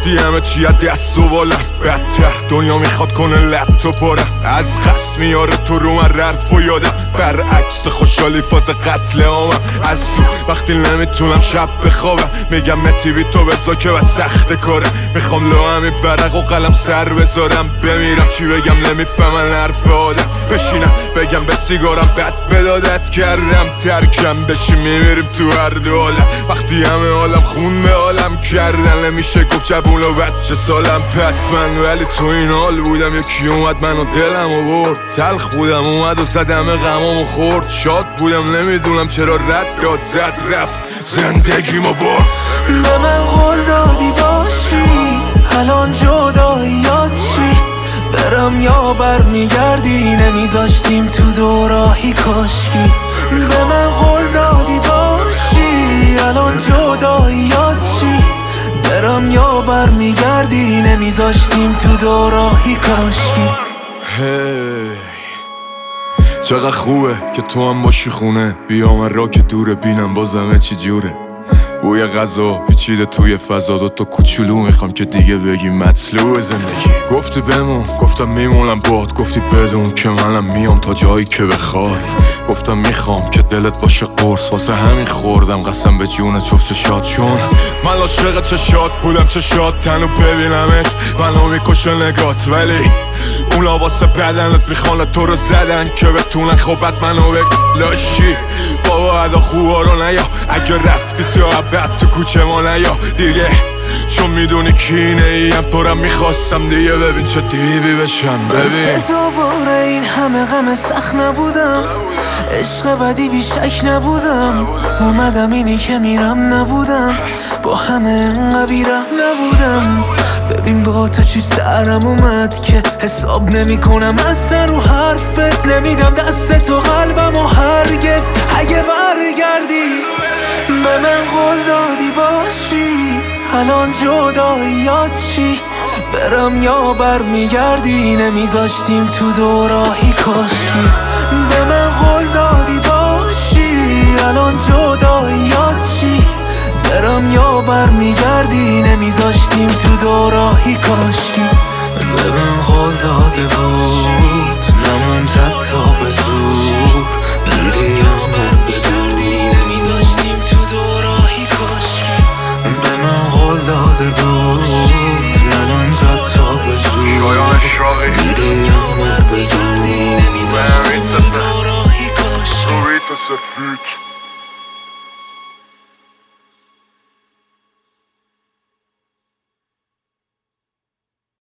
وقتی همه چی از دست و بالم بدتر دنیا میخواد کنه لط و پارم از قصد میاره تو رو من رفت و یادم برعکس خوشحالی فاز قتل عامم از تو وقتی نمیتونم شب بخوابم میگم متی بی تو بزا که و سخت کاره میخوام لو همین ورق و قلم سر بذارم بمیرم چی بگم نمیفهمن حرف آدم بشینم بگم به سیگارم بد بدادت کردم ترکم بشی میمیریم تو هر دو حالم وقتی همه حالم خون به حالم کردن نمیشه گفت جبون و بچه سالم پس من ولی تو این حال بودم یکی اومد منو دلم و برد تلخ بودم اومد و زدم غمامو خورد شاد بودم نمیدونم چرا رد داد زد رفت زندگیمو برد به من قول دادی باشی الان جداییات چی برم یا برمیگردی نمیذاشتیم تو دوراهی کاشکی به من قول دادی باشی الان جداییات چی برم یا برمیگردی نمیذاشتیم تو دوراهی کاشکی چقدر خوبه که تو هم باشی خونه بیا من را که دوره بینم بازمه چی جوره بوی غذا پیچیده توی فضا دوتا کوچولو میخوام که دیگه بگی مطلوب زندگی گفتی بمون گفتم میمونم باد گفتی بدون که منم میام تا جایی که بخوای گفتم میخوام که دلت باشه قرص واسه همین خوردم قسم به جون جفت چشات چون من عاشق چشات بودم چشات تنو ببینمت منو میکشه نگات ولی اونا واسه بدنت میخوانه تو رو زدن که بتونن خوبت منو بلاشی بابا ادا خوبا رو نیا اگه رفتی تو عبد تو کوچه ما نیا دیگه چون میدونی کینه ایم تو رو میخواستم دیگه ببین چه دیوی بشم ببین سزاوار این همه غم سخت نبودم عشق بدی بیشک نبودم اومدم اینی که میرم نبودم با همه انقدر بیرم نبودم ببین با تو چی سرم اومد که حساب نمی کنم از سر رو حرفت نمیدم دست تو قلبم و هرگز اگه برگردی به من قول دادی باشی الان جداییات چی برم یا برمیگردی نمیذاشتیم تو دوراهی کاشکی به من قول دادی باشی الان جداییات چی برم یا برمیگردی نمیذاشتیم تو دوراهی کاشکی به من قول داده بود نمون تا به زور دیدی یا من بدونی نمیذاشتیم تو دوراهی کاشکی به من قول داده بود نمون تا به زور دیدی یا من بدونی نمیذاشتیم تو دوراهی کاشکی